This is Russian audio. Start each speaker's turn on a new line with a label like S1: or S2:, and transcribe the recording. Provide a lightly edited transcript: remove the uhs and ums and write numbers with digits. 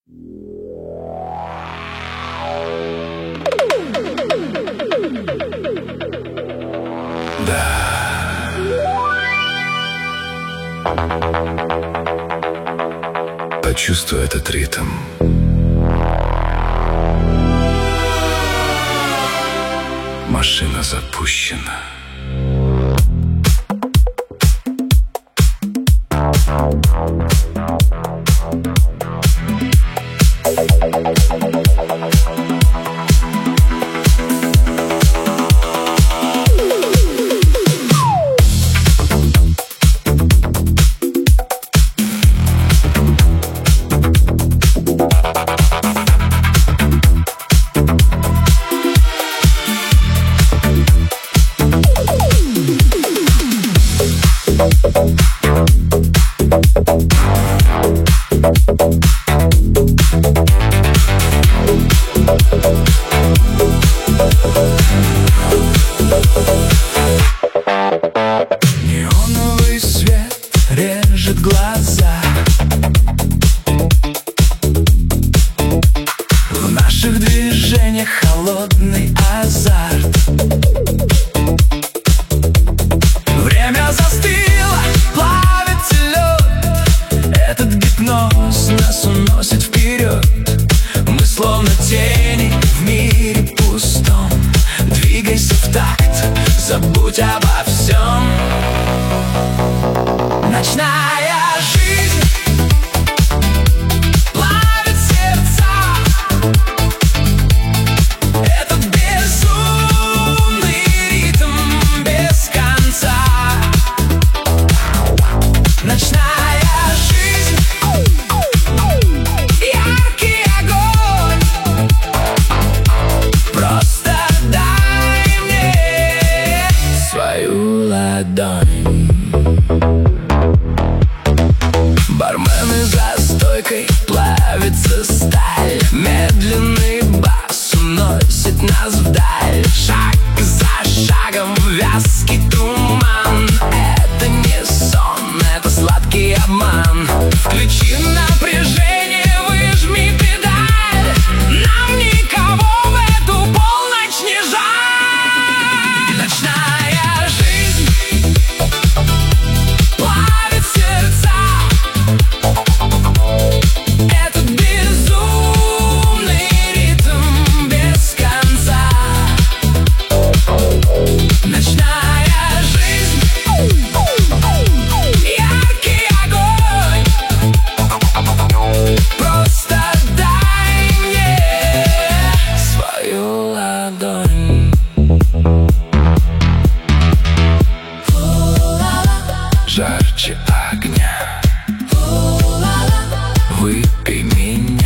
S1: Почувствуй этот ритм. Машина запущена. Неоновый свет режет глаза. В наших движениях холодный азарт. Время застыло, плавится лед. Этот гипноз нас уносит вперед. Мы словно тени в мире пустом. Двигайся в такт, забудь обо всем. Ночная жизнь плавит сердца. Этот безумный ритм без конца. Ночная жизнь, яркий огонь. Просто дай мне свою ладонь. Бармены за стойкой, плавится сталь. Медленный бас уносит нас вдаль. Шаг за шагом в вязкий туман. Это не сон, это сладкий обман. Включи напряжение, выжми педаль. Нам никого в эту полночь не жаль. Ночная жизнь плавит сердца. Этот безумный ритм без конца. Ночная жизнь, яркий огонь. Просто дай мне свою ладонь. Жарче огня. Выпей меня.